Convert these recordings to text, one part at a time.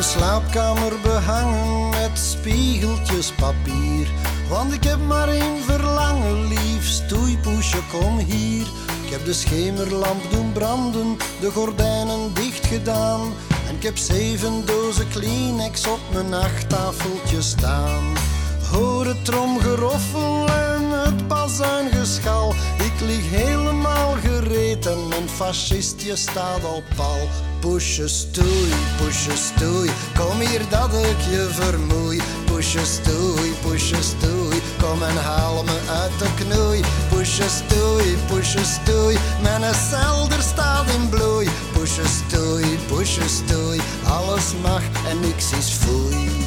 mijn slaapkamer behangen met spiegeltjes papier. Want ik heb maar één verlangen, lief, stoei poesje, kom hier. Ik heb de schemerlamp doen branden, de gordijnen dicht gedaan. En ik heb 7 dozen Kleenex op mijn nachttafeltje staan. Hoor het tromgeroffel en het bazuingeschal. Ik lig helemaal gereed en mijn fascistje staat op pal. Poesje stoei, kom hier dat ik je vermoei. Poesje stoei, kom en haal me uit de knoei. Poesje stoei, mijn zelder staat in bloei. Poesje stoei, alles mag en niks is foei.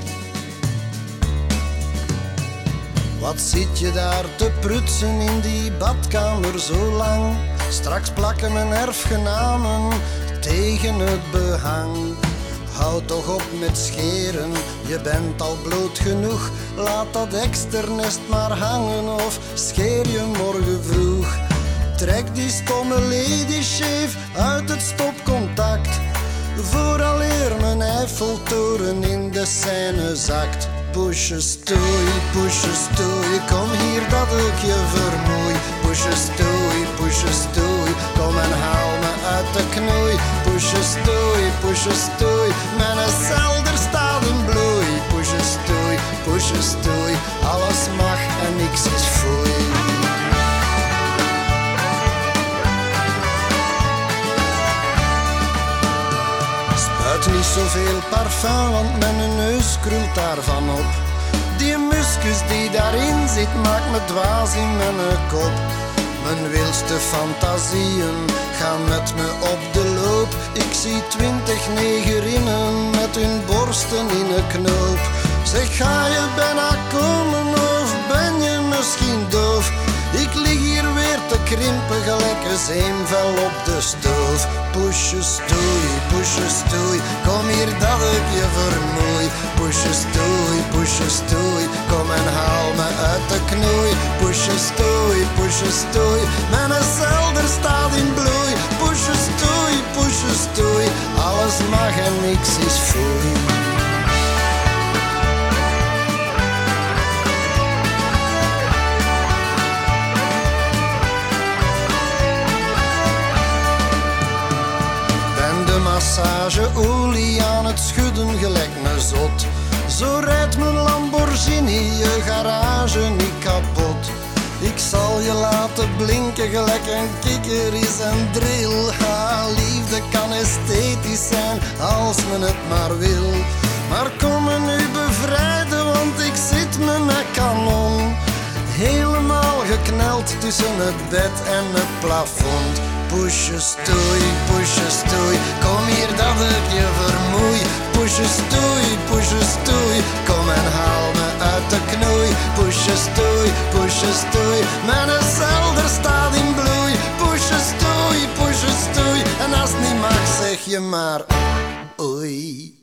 Wat zit je daar te prutsen in die badkamer zo lang? Straks plakken mijn erfgenamen tegen het behang. Houd toch op met scheren, je bent al bloot genoeg. Laat dat externest maar hangen of scheer je morgen vroeg. Trek die stomme ladyshave uit het stopcontact, vooraleer mijn Eiffeltoren in de Seine zakt. Poesje stoei, kom hier dat ik je vermoei. Poesje stoei, kom en haal me uit de knoei. Poesje stoei, mijn zelder staat in bloei. Poesje stoei, alles mag en niks is foei. Spuit niet zoveel parfum, want mijn neus krult daarvan op. Die muskus die daarin zit maakt me dwaas in mijn kop. Mijn wilste fantasieën gaan met me op de loop. Ik zie 20 negerinnen met hun borsten in een knoop. Zeg, ga je bijna komen of ben je misschien doof? Ik lig hier weer te krimpen gelijk een zeemvel op de stoof. Poesje stoei, kom hier dat ik je vermoei. Poesje stoei, kom en haal me uit de knoei. Poesje stoei, mijn zelder staat in bloei. Poesje stoei, alles mag en niks is foei. Massageolie aan het schudden gelijk me zot. Zo rijdt mijn Lamborghini je garage niet kapot. Ik zal je laten blinken gelijk een kikker is een drill. Ha, liefde kan esthetisch zijn als men het maar wil. Maar kom me nu bevrijden, want ik zit met mijn kanon helemaal gekneld tussen het bed en het plafond. Poesje stoei, kom hier dat ik je vermoei. Poesje stoei, kom en haal me uit de knoei. Poesje stoei, mijn zelder staat in bloei. Poesje stoei, en als het niet mag zeg je maar oei.